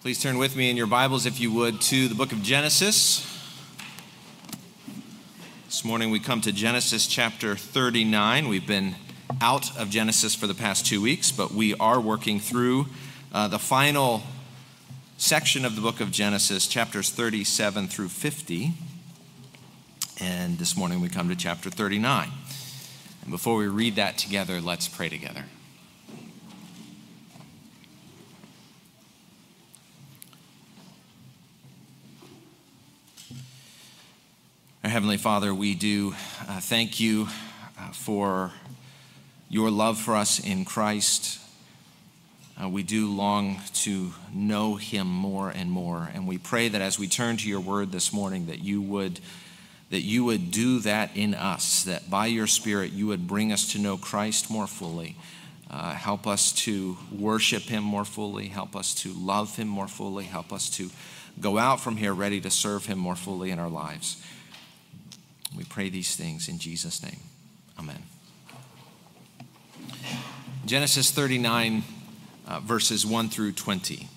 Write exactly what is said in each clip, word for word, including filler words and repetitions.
Please turn with me in your Bibles, if you would, to the book of Genesis. This morning we come to Genesis chapter thirty-nine. We've been out of Genesis for the past two weeks, but we are working through uh, the final section of the book of Genesis, chapters thirty-seven through fifty. And this morning we come to chapter thirty-nine. And before we read that together, let's pray together. Our Heavenly Father, we do uh, thank you uh, for your love for us in Christ. Uh, we do long to know him more and more, and we pray that as we turn to your word this morning, that you would that you would do that in us, that by your Spirit you would bring us to know Christ more fully. Uh, help us to worship him more fully. Help us to love him more fully. Help us to go out from here ready to serve him more fully in our lives. We pray these things in Jesus' name. Amen. Genesis thirty-nine, uh, verses one through twenty.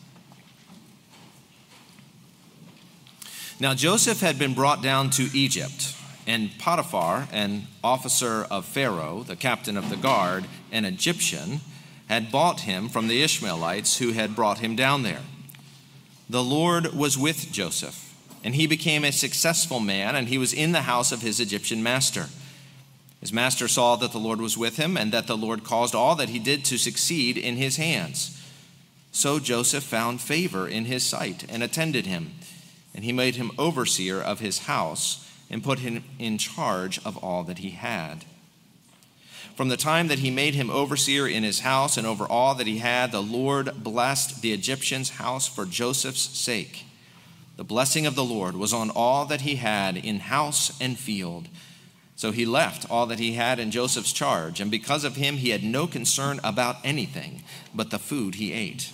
Now Joseph had been brought down to Egypt, and Potiphar, an officer of Pharaoh, the captain of the guard, an Egyptian, had bought him from the Ishmaelites who had brought him down there. The Lord was with Joseph, and he became a successful man, and he was in the house of his Egyptian master. His master saw that the Lord was with him, and that the Lord caused all that he did to succeed in his hands. So Joseph found favor in his sight and attended him, and he made him overseer of his house and put him in charge of all that he had. From the time that he made him overseer in his house and over all that he had, the Lord blessed the Egyptian's house for Joseph's sake. The blessing of the Lord was on all that he had in house and field. So he left all that he had in Joseph's charge, and because of him he had no concern about anything but the food he ate.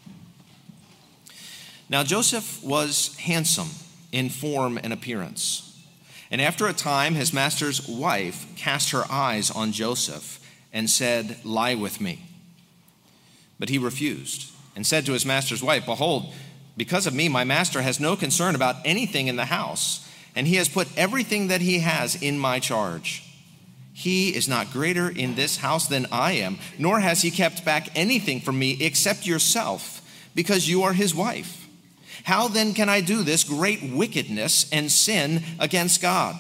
Now Joseph was handsome in form and appearance. And after a time his master's wife cast her eyes on Joseph and said, "Lie with me." But he refused and said to his master's wife, "Behold, because of me, my master has no concern about anything in the house, and he has put everything that he has in my charge. He is not greater in this house than I am, nor has he kept back anything from me except yourself, because you are his wife. How then can I do this great wickedness and sin against God?"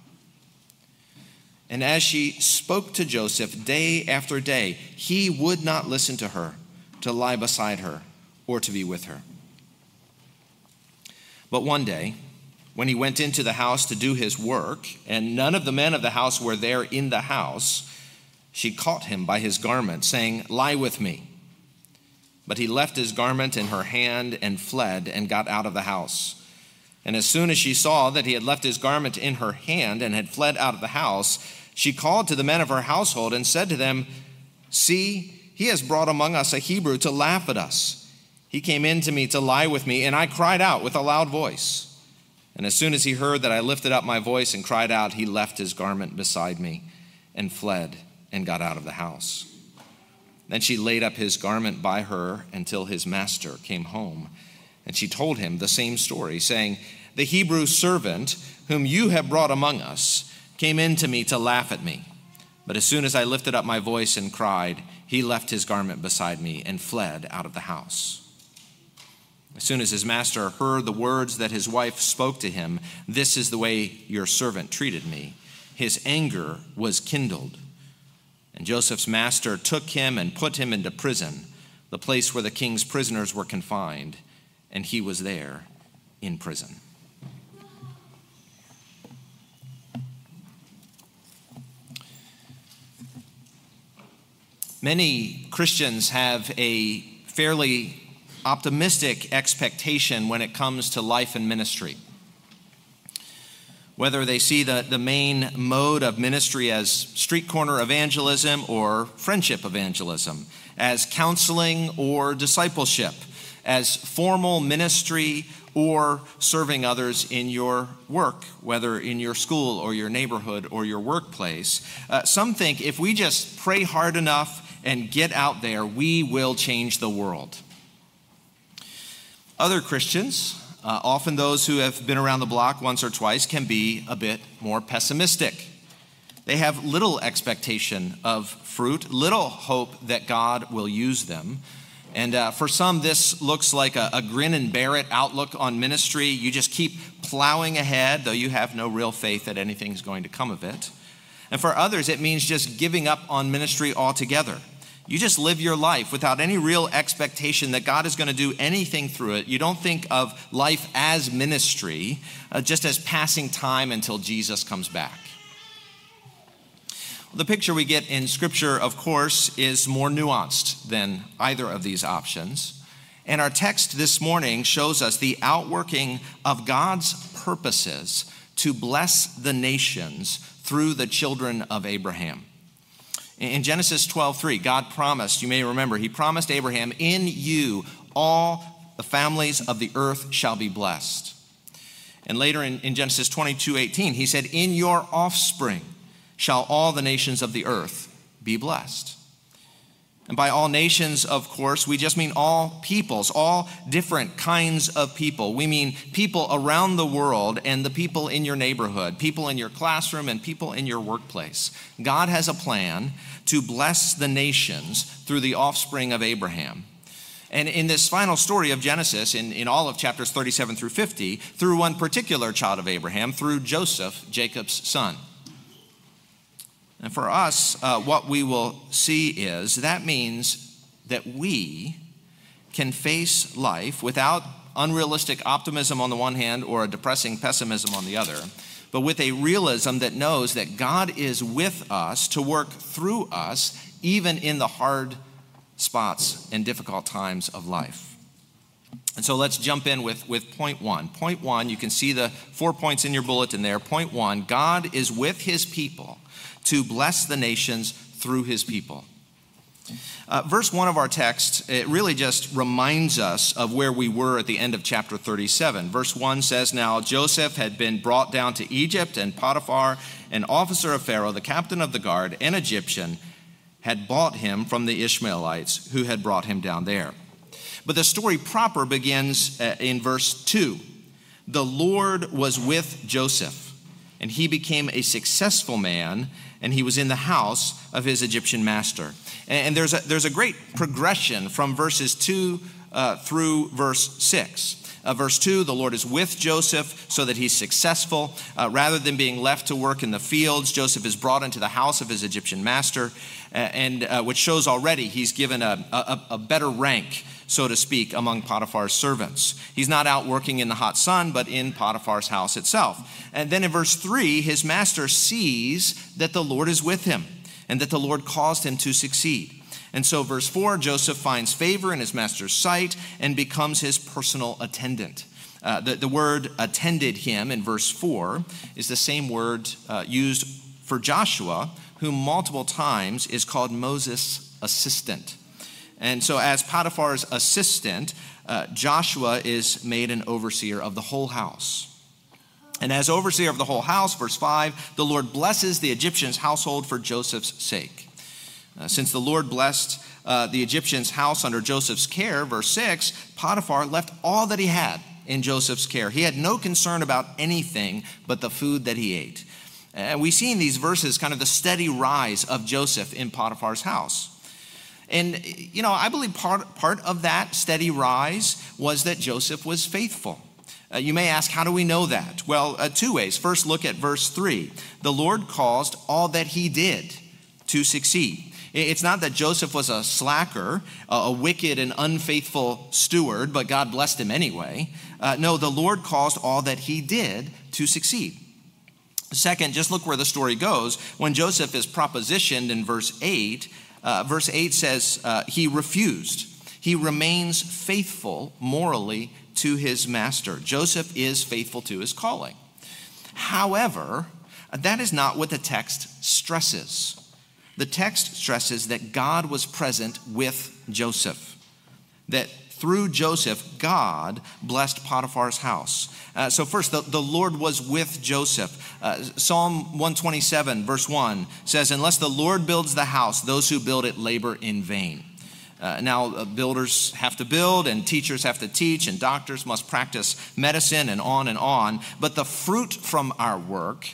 And as she spoke to Joseph day after day, he would not listen to her, to lie beside her, or to be with her. But one day, when he went into the house to do his work, and none of the men of the house were there in the house, she caught him by his garment, saying, "Lie with me." But he left his garment in her hand and fled and got out of the house. And as soon as she saw that he had left his garment in her hand and had fled out of the house, she called to the men of her household and said to them, "See, he has brought among us a Hebrew to laugh at us. He came in to me to lie with me, and I cried out with a loud voice. And as soon as he heard that I lifted up my voice and cried out, he left his garment beside me and fled and got out of the house." Then she laid up his garment by her until his master came home. And she told him the same story, saying, "The Hebrew servant whom you have brought among us came in to me to laugh at me. But as soon as I lifted up my voice and cried, he left his garment beside me and fled out of the house." As soon as his master heard the words that his wife spoke to him, "This is the way your servant treated me," his anger was kindled. And Joseph's master took him and put him into prison, the place where the king's prisoners were confined, and he was there in prison. Many Christians have a fairly optimistic expectation when it comes to life and ministry. Whether they see the, the main mode of ministry as street corner evangelism or friendship evangelism, as counseling or discipleship, as formal ministry or serving others in your work, whether in your school or your neighborhood or your workplace. Uh, some think if we just pray hard enough and get out there, we will change the world. Other Christians, uh, often those who have been around the block once or twice, can be a bit more pessimistic. They have little expectation of fruit, little hope that God will use them. And uh, for some, this looks like a, a grin and bear it outlook on ministry. You just keep plowing ahead, though you have no real faith that anything's going to come of it. And for others, it means just giving up on ministry altogether. You just live your life without any real expectation that God is going to do anything through it. You don't think of life as ministry, uh, just as passing time until Jesus comes back. The picture we get in Scripture, of course, is more nuanced than either of these options. And our text this morning shows us the outworking of God's purposes to bless the nations through the children of Abraham. In Genesis twelve three, God promised, you may remember, he promised Abraham, in you all the families of the earth shall be blessed. And later in, in Genesis twenty-two eighteen, he said, in your offspring shall all the nations of the earth be blessed. And by all nations, of course, we just mean all peoples, all different kinds of people. We mean people around the world and the people in your neighborhood, people in your classroom and people in your workplace. God has a plan to bless the nations through the offspring of Abraham. And in this final story of Genesis, in, in all of chapters thirty-seven through fifty, through one particular child of Abraham, through Joseph, Jacob's son. And for us, uh, what we will see is that means that we can face life without unrealistic optimism on the one hand or a depressing pessimism on the other, but with a realism that knows that God is with us to work through us, even in the hard spots and difficult times of life. And so let's jump in with, with point one. Point one, you can see the four points in your bulletin there. Point one, God is with his people to bless the nations through his people. Uh, verse one of our text, it really just reminds us of where we were at the end of chapter thirty-seven. Verse one says, now Joseph had been brought down to Egypt, and Potiphar, an officer of Pharaoh, the captain of the guard, an Egyptian, had bought him from the Ishmaelites who had brought him down there. But the story proper begins in verse two. The Lord was with Joseph, and he became a successful man, and he was in the house of his Egyptian master. And there's a, there's a great progression from verses two uh, through verse six. Uh, verse two, the Lord is with Joseph so that he's successful. Uh, rather than being left to work in the fields, Joseph is brought into the house of his Egyptian master, uh, and uh, which shows already he's given a, a, a better rank, so to speak, among Potiphar's servants. He's not out working in the hot sun, but in Potiphar's house itself. And then in verse three, his master sees that the Lord is with him and that the Lord caused him to succeed. And so verse four, Joseph finds favor in his master's sight and becomes his personal attendant. Uh, the, the word attended him in verse four is the same word uh, used for Joshua, who multiple times is called Moses' assistant. And so as Potiphar's assistant, uh, Joshua is made an overseer of the whole house. And as overseer of the whole house, verse five, the Lord blesses the Egyptian's household for Joseph's sake. Uh, since the Lord blessed uh, the Egyptian's house under Joseph's care, verse six, Potiphar left all that he had in Joseph's care. He had no concern about anything but the food that he ate. And we see in these verses kind of the steady rise of Joseph in Potiphar's house. And, you know, I believe part, part of that steady rise was that Joseph was faithful. Uh, you may ask, how do we know that? Well, uh, two ways. First, look at verse three. The Lord caused all that he did to succeed. It's not that Joseph was a slacker, a wicked and unfaithful steward, but God blessed him anyway. Uh, no, the Lord caused all that he did to succeed. Second, just look where the story goes. When Joseph is propositioned in verse eight, uh, verse eight says uh, he refused. He remains faithful morally to his master. Joseph is faithful to his calling. However, that is not what the text stresses. The text stresses that God was present with Joseph, that through Joseph, God blessed Potiphar's house. Uh, so first, the, the Lord was with Joseph. Uh, Psalm one twenty-seven, verse one says, unless the Lord builds the house, those who build it labor in vain. Uh, now, uh, builders have to build, and teachers have to teach, and doctors must practice medicine, and on and on. But the fruit from our work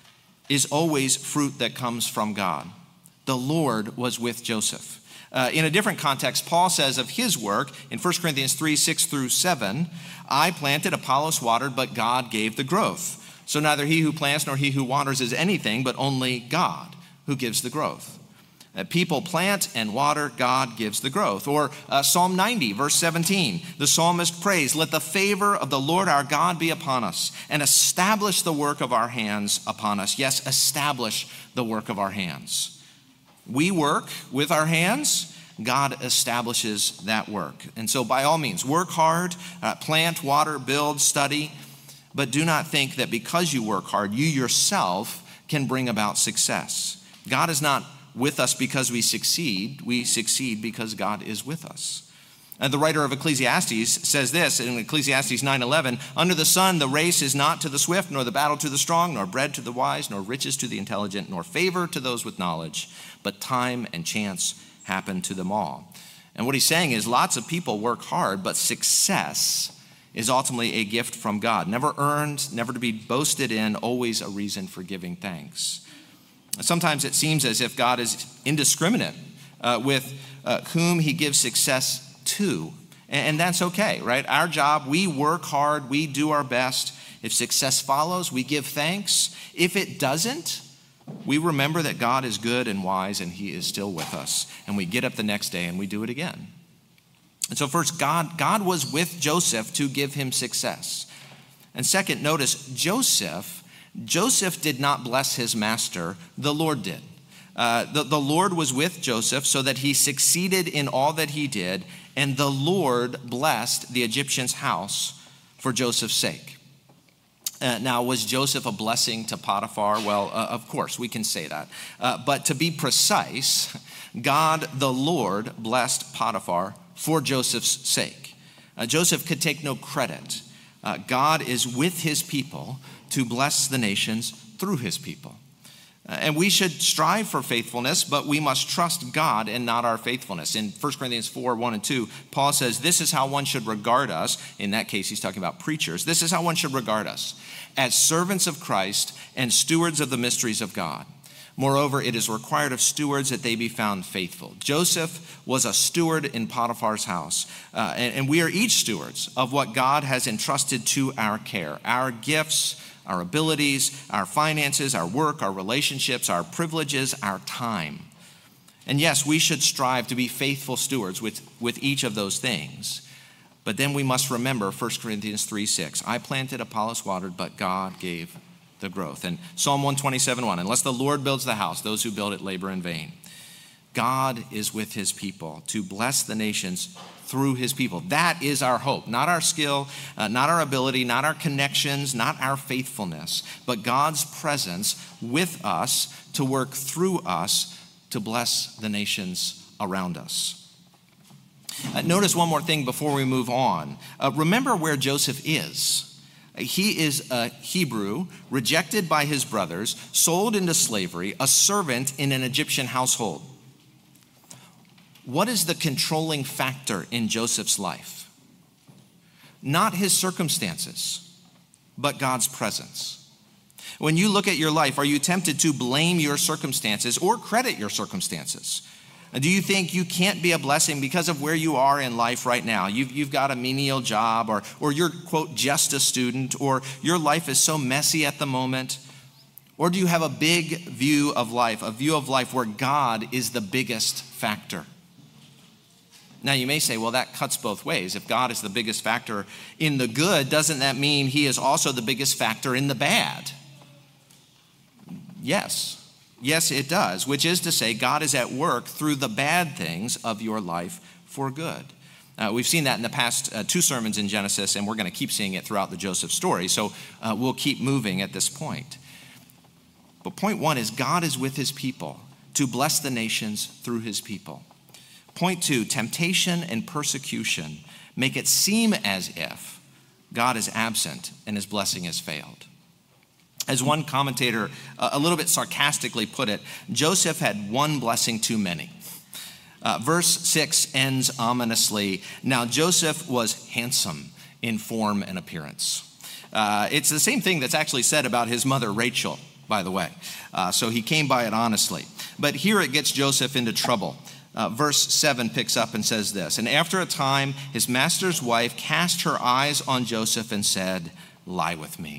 is always fruit that comes from God. The Lord was with Joseph. Uh, in a different context, Paul says of his work in First Corinthians three, six through seven, I planted, Apollos watered, but God gave the growth. So neither he who plants nor he who waters is anything, but only God who gives the growth. Uh, people plant and water, God gives the growth. Or uh, Psalm ninety, verse seventeen, the psalmist prays, let the favor of the Lord our God be upon us, and establish the work of our hands upon us. Yes, establish the work of our hands. We work with our hands, God establishes that work. And so by all means, work hard, uh, plant, water, build, study, but do not think that because you work hard, you yourself can bring about success. God is not with us because we succeed. We succeed because God is with us. And the writer of Ecclesiastes says this in Ecclesiastes nine eleven, under the sun the race is not to the swift, nor the battle to the strong, nor bread to the wise, nor riches to the intelligent, nor favor to those with knowledge, but time and chance happen to them all. And what he's saying is lots of people work hard, but success is ultimately a gift from God. Never earned, never to be boasted in, always a reason for giving thanks. Sometimes it seems as if God is indiscriminate uh, with uh, whom he gives success to. And, and that's okay, right? Our job, we work hard, we do our best. If success follows, we give thanks. If it doesn't, we remember that God is good and wise and he is still with us. And we get up the next day and we do it again. And so first, God, God was with Joseph to give him success. And second, notice Joseph Joseph did not bless his master, the Lord did. Uh, the, the Lord was with Joseph so that he succeeded in all that he did, and the Lord blessed the Egyptian's house for Joseph's sake. Uh, now, was Joseph a blessing to Potiphar? Well, uh, of course, we can say that. Uh, but to be precise, God, the Lord, blessed Potiphar for Joseph's sake. Uh, Joseph could take no credit. Uh, God is with his people to bless the nations through his people. Uh, and we should strive for faithfulness, but we must trust God and not our faithfulness. In First Corinthians four, one and two, Paul says, this is how one should regard us. In that case, he's talking about preachers. This is how one should regard us, as servants of Christ and stewards of the mysteries of God. Moreover, it is required of stewards that they be found faithful. Joseph was a steward in Potiphar's house, uh, and, and we are each stewards of what God has entrusted to our care. Our gifts, our abilities, our finances, our work, our relationships, our privileges, our time. And yes, we should strive to be faithful stewards with, with each of those things. But then we must remember First Corinthians three, six. I planted, Apollos watered, but God gave the growth. And Psalm one twenty-seven, one. Unless the Lord builds the house, those who build it labor in vain. God is with his people to bless the nations through his people. That is our hope, not our skill, uh, not our ability, not our connections, not our faithfulness, but God's presence with us to work through us to bless the nations around us. Uh, notice one more thing before we move on. Uh, remember where Joseph is. He is a Hebrew, rejected by his brothers, sold into slavery, a servant in an Egyptian household. What is the controlling factor in Joseph's life? Not his circumstances, but God's presence. When you look at your life, are you tempted to blame your circumstances or credit your circumstances? Do you think you can't be a blessing because of where you are in life right now? You've, you've got a menial job, or, or you're, quote, just a student, or your life is so messy at the moment? Or do you have a big view of life, a view of life where God is the biggest factor? Now, you may say, well, that cuts both ways. If God is the biggest factor in the good, doesn't that mean he is also the biggest factor in the bad? Yes. Yes, it does, which is to say God is at work through the bad things of your life for good. Uh, we've seen that in the past uh, two sermons in Genesis, and we're going to keep seeing it throughout the Joseph story, so uh, we'll keep moving at this point. But point one is God is with his people to bless the nations through his people. Point two, temptation and persecution make it seem as if God is absent and his blessing has failed. As one commentator uh, a little bit sarcastically put it, Joseph had one blessing too many. Uh, verse six ends ominously. Now Joseph was handsome in form and appearance. Uh, it's the same thing that's actually said about his mother Rachel, by the way. Uh, so he came by it honestly. But here it gets Joseph into trouble. Uh, verse seven picks up and says this, "And after a time, his master's wife cast her eyes on Joseph and said, 'Lie with me.'"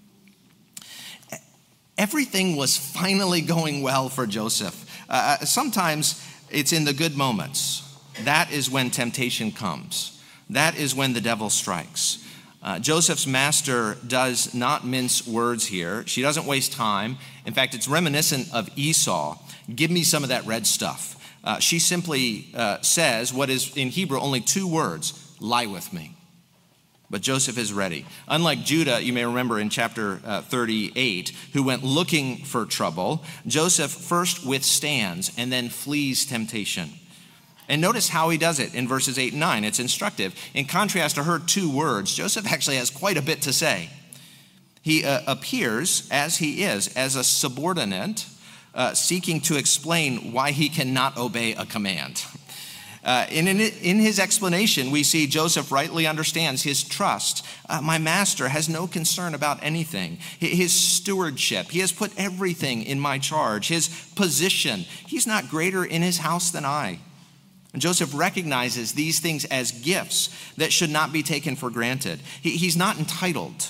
Everything was finally going well for Joseph. Uh, sometimes it's in the good moments. That is when temptation comes. That is when the devil strikes. Uh, Joseph's master does not mince words here. She doesn't waste time. In fact, it's reminiscent of Esau. "Give me some of that red stuff." Uh, she simply uh, says what is in Hebrew only two words, "Lie with me." But Joseph is ready. Unlike Judah, you may remember in chapter uh, thirty-eight, who went looking for trouble, Joseph first withstands and then flees temptation. And notice how he does it in verses eight and nine. It's instructive. In contrast to her two words, Joseph actually has quite a bit to say. He uh, appears as he is, as a subordinate, uh, seeking to explain why he cannot obey a command. Uh, in, in, in his explanation, we see Joseph rightly understands his trust. Uh, my master has no concern about anything. His stewardship, he has put everything in my charge. His position, he's not greater in his house than I. And Joseph recognizes these things as gifts that should not be taken for granted. He, he's not entitled.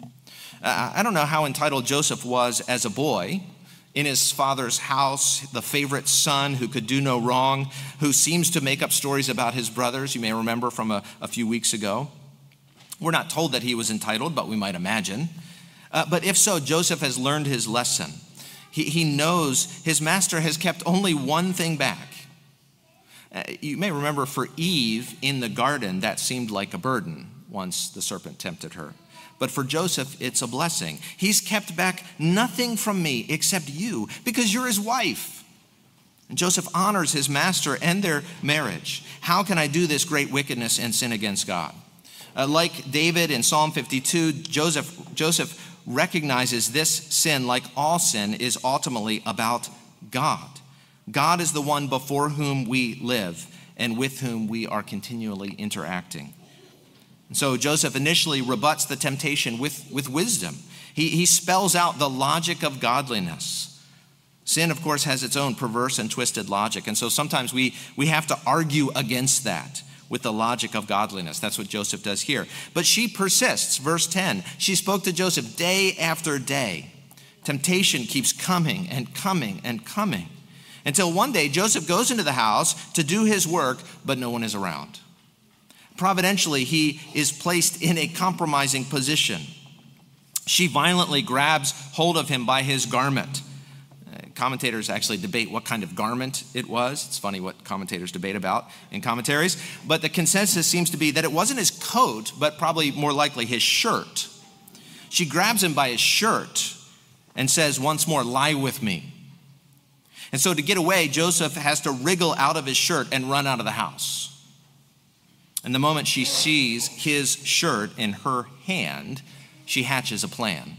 Uh, I don't know how entitled Joseph was as a boy, in his father's house, the favorite son who could do no wrong, who seems to make up stories about his brothers. You may remember from a, a few weeks ago. We're not told that he was entitled, but we might imagine. Uh, but if so, Joseph has learned his lesson. He, he knows his master has kept only one thing back. Uh, you may remember for Eve in the garden, that seemed like a burden once the serpent tempted her. But for Joseph, it's a blessing. He's kept back nothing from me except you, because you're his wife. And Joseph honors his master and their marriage. How can I do this great wickedness and sin against God? Uh, like David in Psalm fifty-two, Joseph, Joseph recognizes this sin, like all sin, is ultimately about God. God is the one before whom we live and with whom we are continually interacting. And so Joseph initially rebuts the temptation with, with wisdom. He, he spells out the logic of godliness. Sin, of course, has its own perverse and twisted logic. And so sometimes we, we have to argue against that with the logic of godliness. That's what Joseph does here. But she persists. Verse ten, she spoke to Joseph day after day. Temptation keeps coming and coming and coming until one day Joseph goes into the house to do his work, but no one is around. Providentially, he is placed in a compromising position. She violently grabs hold of him by his garment. Uh, commentators actually debate what kind of garment it was. It's funny what commentators debate about in commentaries. But the consensus seems to be that it wasn't his coat, but probably more likely his shirt. She grabs him by his shirt and says once more, "Lie with me." And so to get away, Joseph has to wriggle out of his shirt and run out of the house. And the moment she sees his shirt in her hand, she hatches a plan.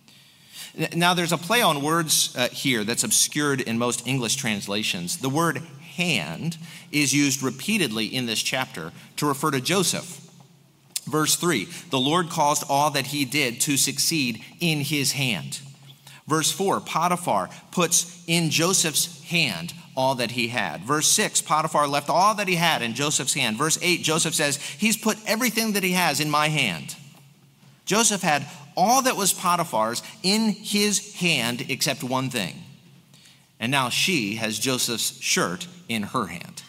Now, there's a play on words uh, here that's obscured in most English translations. The word hand is used repeatedly in this chapter to refer to Joseph. Verse three, the Lord caused all that he did to succeed in his hand. Verse four, Potiphar puts in Joseph's hand all that he had. Verse six, Potiphar left all that he had in Joseph's hand. Verse eight, Joseph says, he's put everything that he has in my hand. Joseph had all that was Potiphar's in his hand except one thing. And now she has Joseph's shirt in her hand.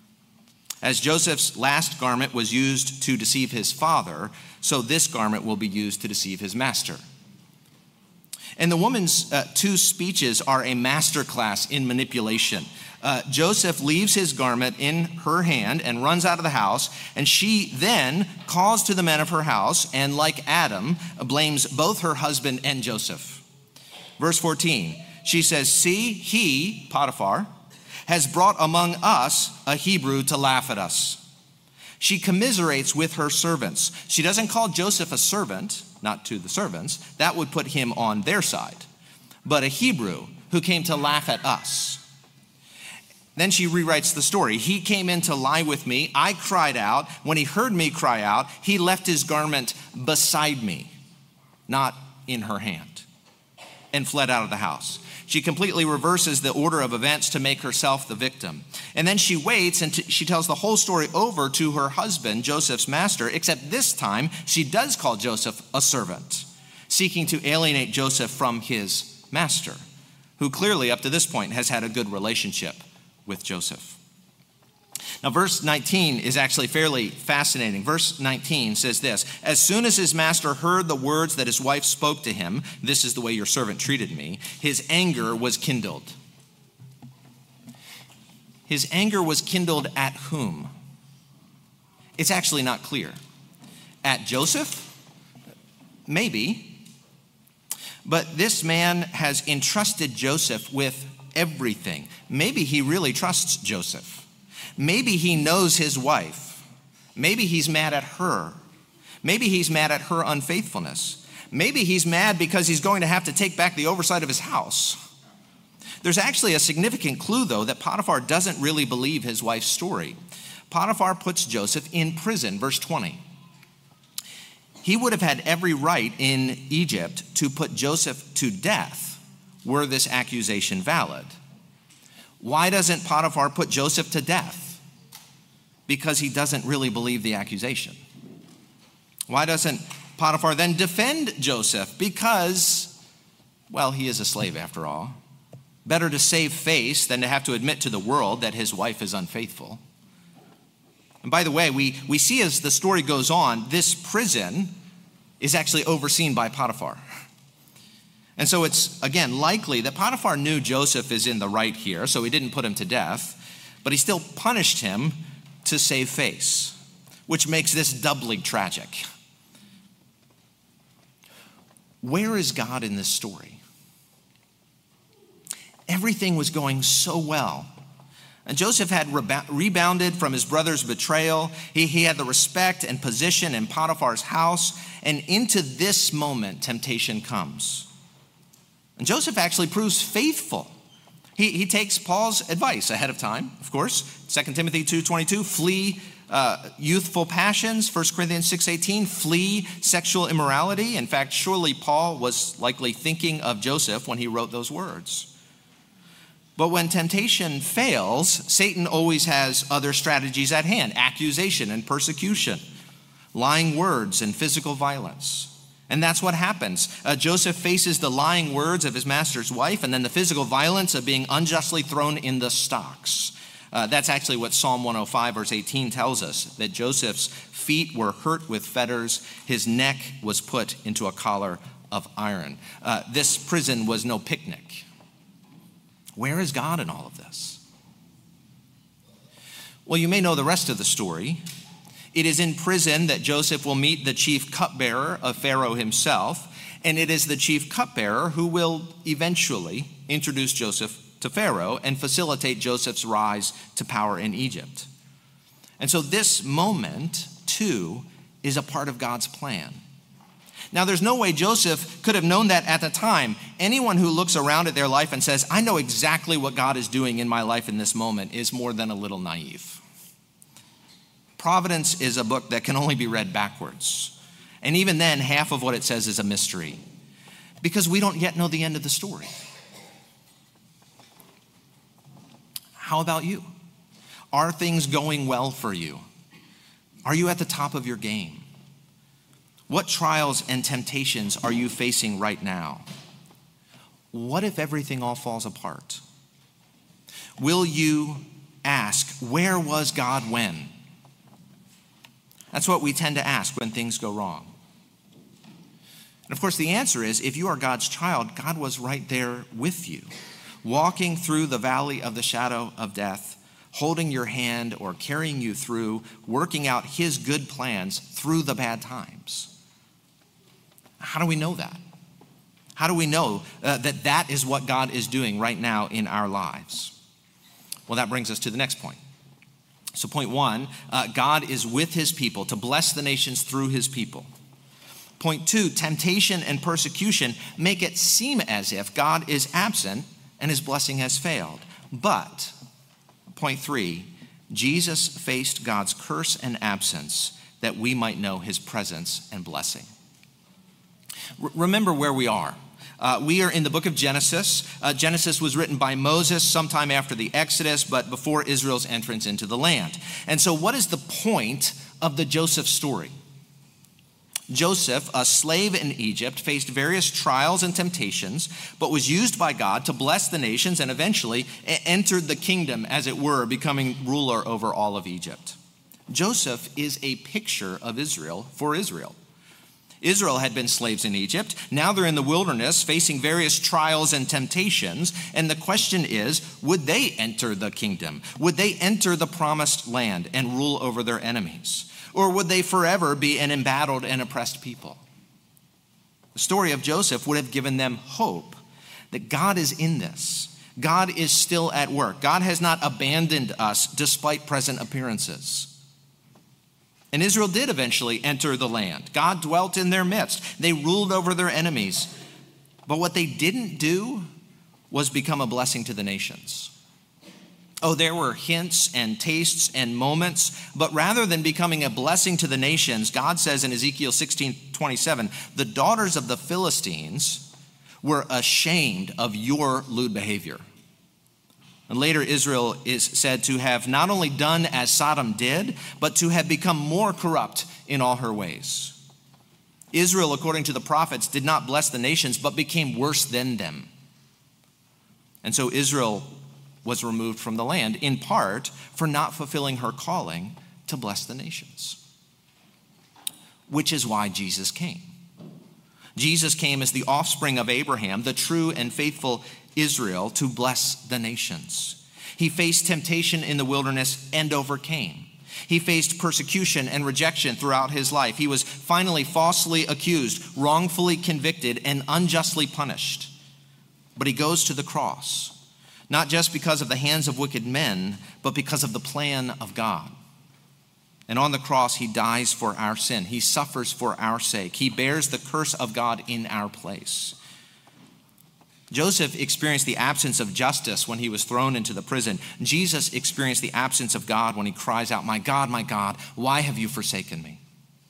As Joseph's last garment was used to deceive his father, so this garment will be used to deceive his master. And the woman's uh, two speeches are a masterclass in manipulation. Uh, Joseph leaves his garment in her hand and runs out of the house, and she then calls to the men of her house and, like Adam, blames both her husband and Joseph. Verse fourteen, she says, "See, he, Potiphar, has brought among us a Hebrew to laugh at us." She commiserates with her servants. She doesn't call Joseph a servant, not to the servants. That would put him on their side. But a Hebrew who came to laugh at us. Then she rewrites the story. He came in to lie with me. I cried out. When he heard me cry out, he left his garment beside me, not in her hand, and fled out of the house. She completely reverses the order of events to make herself the victim. And then she waits and t- she tells the whole story over to her husband, Joseph's master, except this time she does call Joseph a servant, seeking to alienate Joseph from his master, who clearly up to this point has had a good relationship with Joseph. Now, verse nineteen is actually fairly fascinating. Verse nineteen says this: as soon as his master heard the words that his wife spoke to him, "This is the way your servant treated me," his anger was kindled. His anger was kindled at whom? It's actually not clear. At Joseph? Maybe. But this man has entrusted Joseph with everything. Maybe he really trusts Joseph. Maybe he knows his wife. Maybe he's mad at her. Maybe he's mad at her unfaithfulness. Maybe he's mad because he's going to have to take back the oversight of his house. There's actually a significant clue, though, that Potiphar doesn't really believe his wife's story. Potiphar puts Joseph in prison, verse twenty. He would have had every right in Egypt to put Joseph to death were this accusation valid. Why doesn't Potiphar put Joseph to death? Because he doesn't really believe the accusation. Why doesn't Potiphar then defend Joseph? Because, well, he is a slave after all. Better to save face than to have to admit to the world that his wife is unfaithful. And by the way, we, we see as the story goes on, this prison is actually overseen by Potiphar. And so it's, again, likely that Potiphar knew Joseph is in the right here, so he didn't put him to death, but he still punished him to save face, which makes this doubly tragic. Where is God in this story? Everything was going so well. And Joseph had reba- rebounded from his brother's betrayal. He, he had the respect and position in Potiphar's house. And into this moment, temptation comes. And Joseph actually proves faithful. He, he takes Paul's advice ahead of time, of course. Second Timothy two twenty-two, flee uh, youthful passions. First Corinthians six eighteen, flee sexual immorality. In fact, surely Paul was likely thinking of Joseph when he wrote those words. But when temptation fails, Satan always has other strategies at hand: accusation and persecution, lying words and physical violence. And that's what happens. Uh, Joseph faces the lying words of his master's wife and then the physical violence of being unjustly thrown in the stocks. Uh, that's actually what Psalm one oh five verse eighteen tells us, that Joseph's feet were hurt with fetters, his neck was put into a collar of iron. Uh, this prison was no picnic. Where is God in all of this? Well, you may know the rest of the story. It is in prison that Joseph will meet the chief cupbearer of Pharaoh himself, and it is the chief cupbearer who will eventually introduce Joseph to Pharaoh and facilitate Joseph's rise to power in Egypt. And so this moment, too, is a part of God's plan. Now, there's no way Joseph could have known that at the time. Anyone who looks around at their life and says, I know exactly what God is doing in my life in this moment, is more than a little naive. Providence is a book that can only be read backwards. And even then, half of what it says is a mystery, because we don't yet know the end of the story. How about you? Are things going well for you? Are you at the top of your game? What trials and temptations are you facing right now? What if everything all falls apart? Will you ask, where was God when? That's what we tend to ask when things go wrong. And of course, the answer is, if you are God's child, God was right there with you, walking through the valley of the shadow of death, holding your hand or carrying you through, working out his good plans through the bad times. How do we know that? How do we know uh, that that is what God is doing right now in our lives? Well, that brings us to the next point. So point one, uh, God is with his people to bless the nations through his people. Point two, temptation and persecution make it seem as if God is absent and his blessing has failed. But Point three, Jesus faced God's curse and absence that we might know his presence and blessing. R- remember where we are. Uh, we are in the book of Genesis. Uh, Genesis was written by Moses sometime after the Exodus, but before Israel's entrance into the land. And so what is the point of the Joseph story? Joseph, a slave in Egypt, faced various trials and temptations, but was used by God to bless the nations and eventually entered the kingdom, as it were, becoming ruler over all of Egypt. Joseph is a picture of Israel for Israel. Israel had been slaves in Egypt. Now they're in the wilderness facing various trials and temptations. And the question is, would they enter the kingdom? Would they enter the promised land and rule over their enemies? Or would they forever be an embattled and oppressed people? The story of Joseph would have given them hope that God is in this. God is still at work. God has not abandoned us despite present appearances. And Israel did eventually enter the land. God dwelt in their midst. They ruled over their enemies. But what they didn't do was become a blessing to the nations. Oh, there were hints and tastes and moments, but rather than becoming a blessing to the nations, God says in Ezekiel sixteen twenty-seven, the daughters of the Philistines were ashamed of your lewd behavior. And later, Israel is said to have not only done as Sodom did, but to have become more corrupt in all her ways. Israel, according to the prophets, did not bless the nations, but became worse than them. And so Israel was removed from the land, in part for not fulfilling her calling to bless the nations. Which is why Jesus came. Jesus came as the offspring of Abraham, the true and faithful Israel, to bless the nations. He faced temptation in the wilderness and overcame. He faced persecution and rejection throughout his life. He was finally falsely accused, wrongfully convicted, and unjustly punished. But he goes to the cross, not just because of the hands of wicked men, but because of the plan of God. And on the cross, he dies for our sin. He suffers for our sake. He bears the curse of God in our place. Joseph experienced the absence of justice when he was thrown into the prison. Jesus experienced the absence of God when he cries out, "My God, my God, why have you forsaken me?"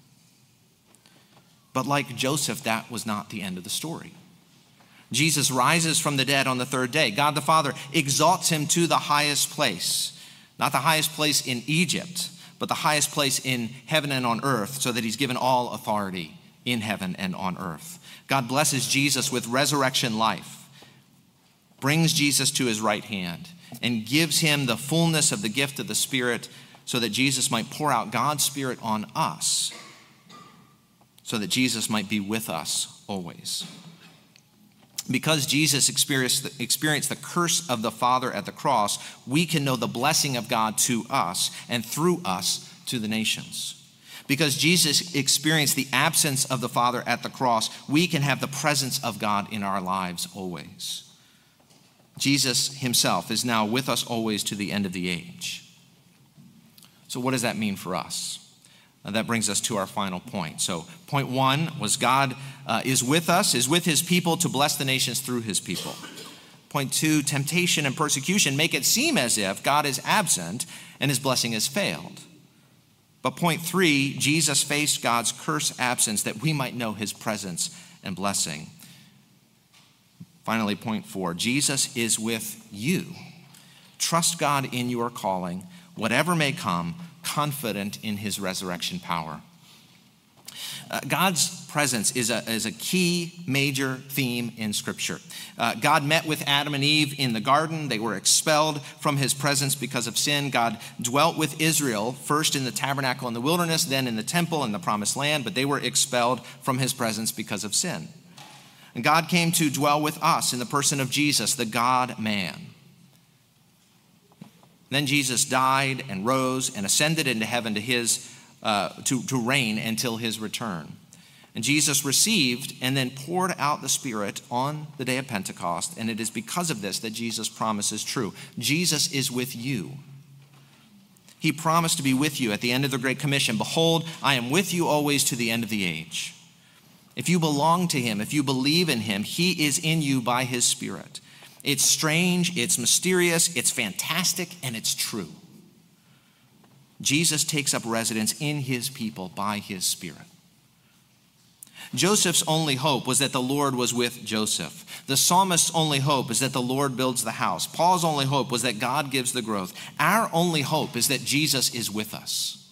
But like Joseph, that was not the end of the story. Jesus rises from the dead on the third day. God the Father exalts him to the highest place, not the highest place in Egypt, but the highest place in heaven and on earth, so that he's given all authority in heaven and on earth. God blesses Jesus with resurrection life, brings Jesus to his right hand, and gives him the fullness of the gift of the Spirit so that Jesus might pour out God's Spirit on us, so that Jesus might be with us always. Because Jesus experienced the, experienced the curse of the Father at the cross, we can know the blessing of God to us and through us to the nations. Because Jesus experienced the absence of the Father at the cross, we can have the presence of God in our lives always. Jesus himself is now with us always to the end of the age. So what does that mean for us? Uh, that brings us to our final point. So point one was God uh, is with us, is with his people to bless the nations through his people. Point two, temptation and persecution make it seem as if God is absent and his blessing has failed. But point three, Jesus faced God's curse absence that we might know his presence and blessing. Finally, point four, Jesus is with you. Trust God in your calling, whatever may come, confident in his resurrection power. Uh, God's presence is a, is a key major theme in Scripture. Uh, God met with Adam and Eve in the garden. They were expelled from his presence because of sin. God dwelt with Israel, first in the tabernacle in the wilderness, then in the temple in the promised land, but they were expelled from his presence because of sin. And God came to dwell with us in the person of Jesus, the God-man. Then Jesus died and rose and ascended into heaven to his uh, to, to reign until his return. And Jesus received and then poured out the Spirit on the day of Pentecost, and it is because of this that Jesus' promise is true. Jesus is with you. He promised to be with you at the end of the Great Commission. Behold, I am with you always to the end of the age. If you belong to him, if you believe in him, he is in you by his Spirit. It's strange, it's mysterious, it's fantastic, and it's true. Jesus takes up residence in his people by his Spirit. Joseph's only hope was that the Lord was with Joseph. The psalmist's only hope is that the Lord builds the house. Paul's only hope was that God gives the growth. Our only hope is that Jesus is with us.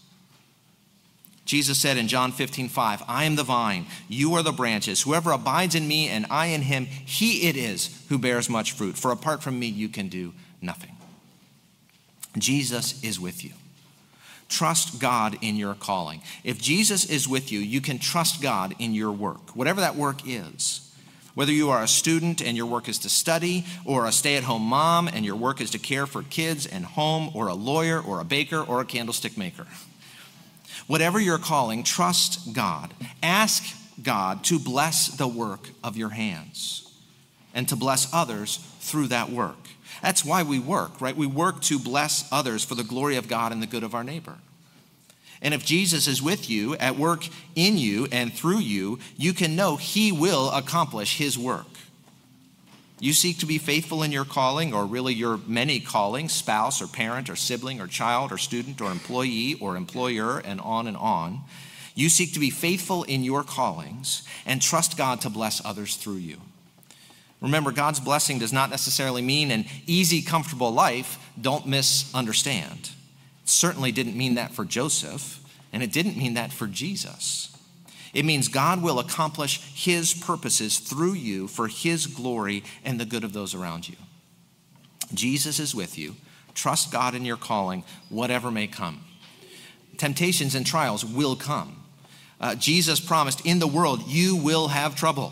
Jesus said in John fifteen five, I am the vine, you are the branches. Whoever abides in me and I in him, he it is who bears much fruit. For apart from me, you can do nothing. Jesus is with you. Trust God in your calling. If Jesus is with you, you can trust God in your work, whatever that work is. Whether you are a student and your work is to study, or a stay-at-home mom and your work is to care for kids and home, or a lawyer or a baker or a candlestick maker. Whatever your calling, trust God. Ask God to bless the work of your hands and to bless others through that work. That's why we work, right? We work to bless others for the glory of God and the good of our neighbor. And if Jesus is with you, at work in you and through you, you can know he will accomplish his work. You seek to be faithful in your calling, or really your many callings, spouse or parent or sibling or child or student or employee or employer, and on and on. You seek to be faithful in your callings and trust God to bless others through you. Remember, God's blessing does not necessarily mean an easy, comfortable life. Don't misunderstand. It certainly didn't mean that for Joseph, and it didn't mean that for Jesus. It means God will accomplish his purposes through you for his glory and the good of those around you. Jesus is with you. Trust God in your calling, whatever may come. Temptations and trials will come. Uh, Jesus promised, in the world you will have trouble.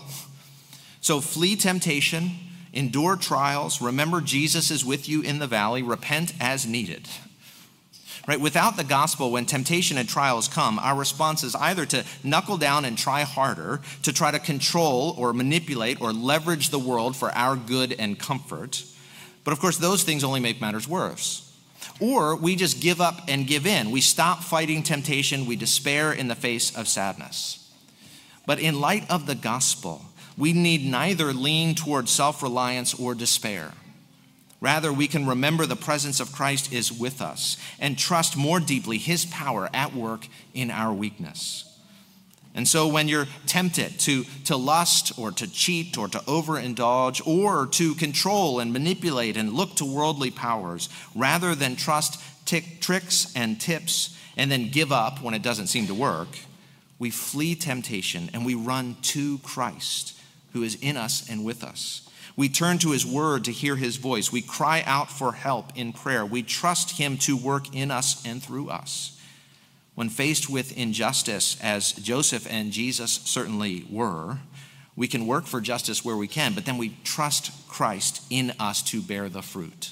So flee temptation, endure trials, remember Jesus is with you in the valley, repent as needed. Right? Without the gospel, when temptation and trials come, our response is either to knuckle down and try harder, to try to control or manipulate or leverage the world for our good and comfort. But of course, those things only make matters worse. Or we just give up and give in. We stop fighting temptation. We despair in the face of sadness. But in light of the gospel, we need neither lean toward self-reliance or despair. Rather, we can remember the presence of Christ is with us and trust more deeply his power at work in our weakness. And so when you're tempted to, to lust or to cheat or to overindulge or to control and manipulate and look to worldly powers, rather than trust tick, tricks and tips and then give up when it doesn't seem to work, we flee temptation and we run to Christ, who is in us and with us. We turn to his word to hear his voice. We cry out for help in prayer. We trust him to work in us and through us. When faced with injustice, as Joseph and Jesus certainly were, we can work for justice where we can, but then we trust Christ in us to bear the fruit.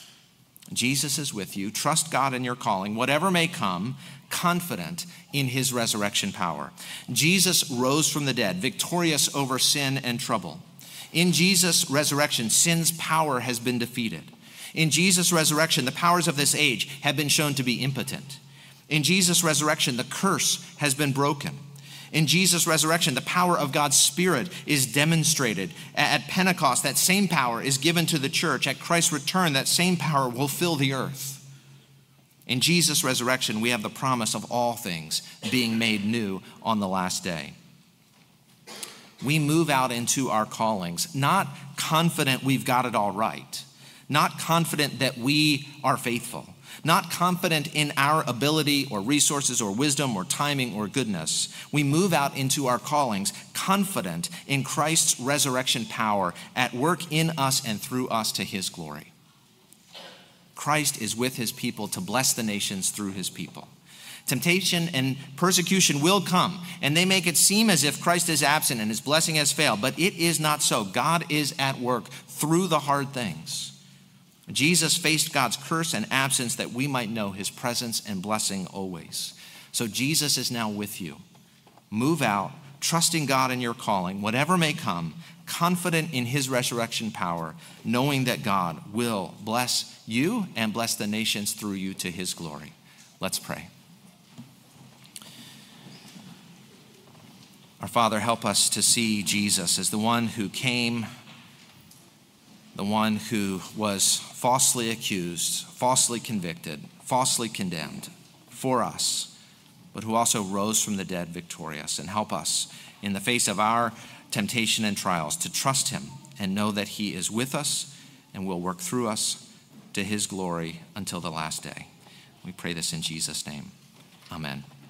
Jesus is with you. Trust God in your calling, whatever may come, confident in his resurrection power. Jesus rose from the dead, victorious over sin and trouble. In Jesus' resurrection, sin's power has been defeated. In Jesus' resurrection, the powers of this age have been shown to be impotent. In Jesus' resurrection, the curse has been broken. In Jesus' resurrection, the power of God's Spirit is demonstrated. At Pentecost, that same power is given to the church. At Christ's return, that same power will fill the earth. In Jesus' resurrection, we have the promise of all things being made new on the last day. We move out into our callings, not confident we've got it all right, not confident that we are faithful, not confident in our ability or resources or wisdom or timing or goodness. We move out into our callings confident in Christ's resurrection power at work in us and through us to his glory. Christ is with his people to bless the nations through his people. Temptation and persecution will come, and they make it seem as if Christ is absent and his blessing has failed, but it is not so. God is at work through the hard things. Jesus faced God's curse and absence that we might know his presence and blessing always. So Jesus is now with you. Move out, trusting God in your calling, whatever may come, confident in his resurrection power, knowing that God will bless you and bless the nations through you to his glory. Let's pray. Our Father, help us to see Jesus as the one who came the one who was falsely accused, falsely convicted, falsely condemned for us, but who also rose from the dead victorious. And help us in the face of our temptation and trials to trust him and know that he is with us and will work through us to his glory until the last day. We pray this in Jesus' name. Amen.